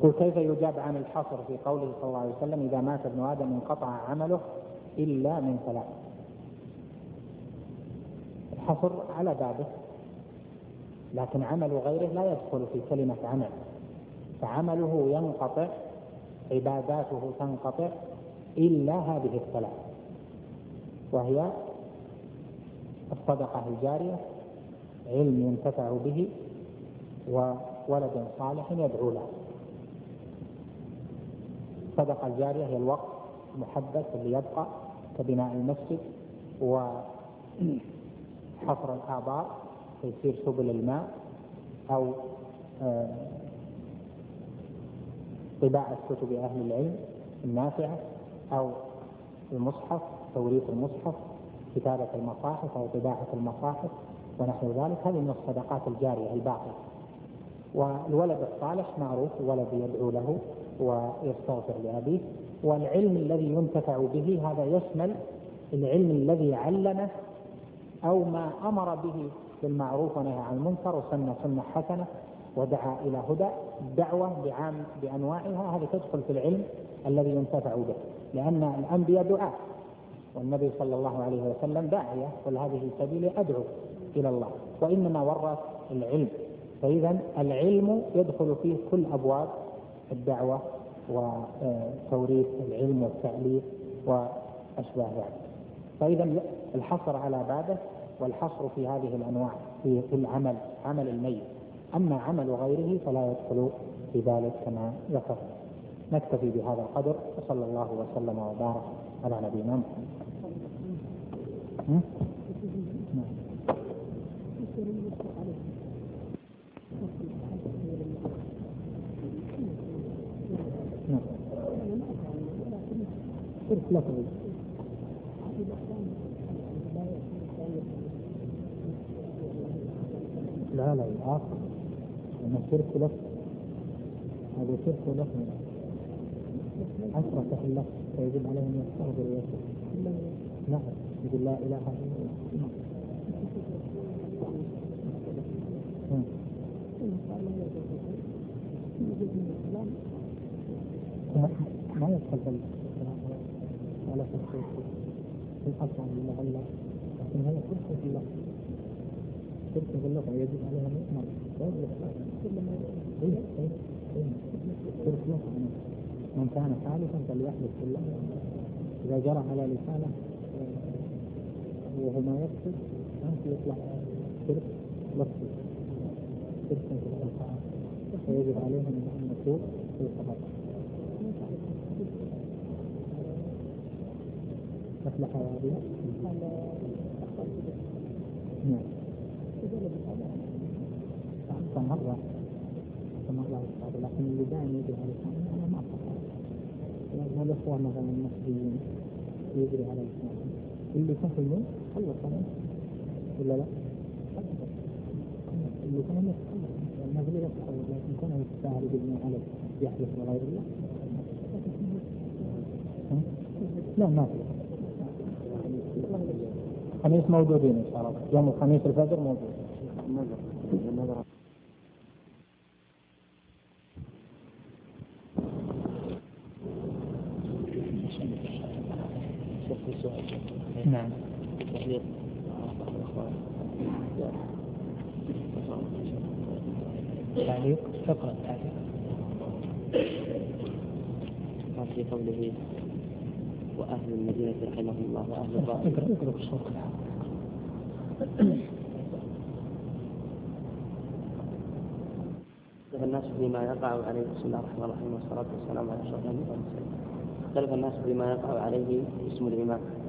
يقول كيف يجاب عن الحصر في قوله صلى الله عليه وسلم إذا مات ابن آدم انقطع عمله إلا من ثلاث؟ الحصر على بابه، لكن عمل غيره لا يدخل في كلمة عمل، فعمله ينقطع، عباداته تنقطع إلا هذه الثلاث، وهي الصدقة الجارية، علم ينتفع به، وولد صالح يدعو له. الصدقة الجارية هي الوقت المحدث اللي يبقى كبناء المسجد وحفر الآبار تيسير سبل الماء، أو طباعة كتب أهل العلم النافعة، أو المصحف، توريث المصحف، كتابة المصاحف أو طباعة المصاحف ونحو ذلك. هذه من الصدقات الجارية الباقية. والولد الصالح معروف، الولد يدعو له ويستغفر لأبيه. والعلم الذي ينتفع به هذا يشمل العلم الذي علمه أو ما أمر به بالمعروف ونهى عن المنكر وسن سنة حسنة ودعا إلى هدى. الدعوة بأنواعها هذه تدخل في العلم الذي ينتفع به، لأن الأنبياء دعاء، والنبي صلى الله عليه وسلم داعية، قل هذه سبيلي أدعو إلى الله، وإنما ورث العلم. فإذا العلم يدخل فيه كل أبواب الدعوة وتوريث العلم والتأليف وأشباه ذلك. فإذا الحصر على بابه، والحصر في هذه الأنواع في العمل، عمل الميت. أما عمل غيره فلا يدخل في ذلك كما ذكر. نكتفي بهذا القدر، وصلى الله وسلم وبارك على نبينا محمد. لا الآخر أن الشرك لك، هذا شرك لك 10 تحلة فيجب عليه أن يستغفر ويتوب. نعم، يقول لا إله إلا الله. ما يدخل ولا في الشرك في الحصر عن الله، لكن هي شرك في الله، شرك في الله يجب عليها أن يؤمر. من كان حالفا فليحلف بالله، إذا جرى على لسانه وهو ما يقصد أنت يطلع شرك لفظي، شرك في الألفاظ، فيجب عليهم أن يكون في الصلاة. أفلح هذه نعم مرة لكن اللي دائما يجري على لسانه أنا ما أفضل. يعني الأخوة مثلا المصريين يجري على لسانه اللي يفهمون خلص ولا لا؟ اللي يفهمون خلص، ما في غير تحول، لكن كونه يستاهل بالله عليه يحلف بغير الله لا ما في. الخميس موجودين إن شاء الله، يوم الخميس الفجر موجود. نعم. تعليق اقرأ التعليق. في قوله وأهل المدينة رحمهم الله وأهل الطائف. اقرأ بالصوت. الناس بما يقع عليه. بسم الله الرحمن الرحيم والصلاة والسلام على أشرف الأنبياء والمرسلين. اختلف الناس بما يقع عليه اسم الإمام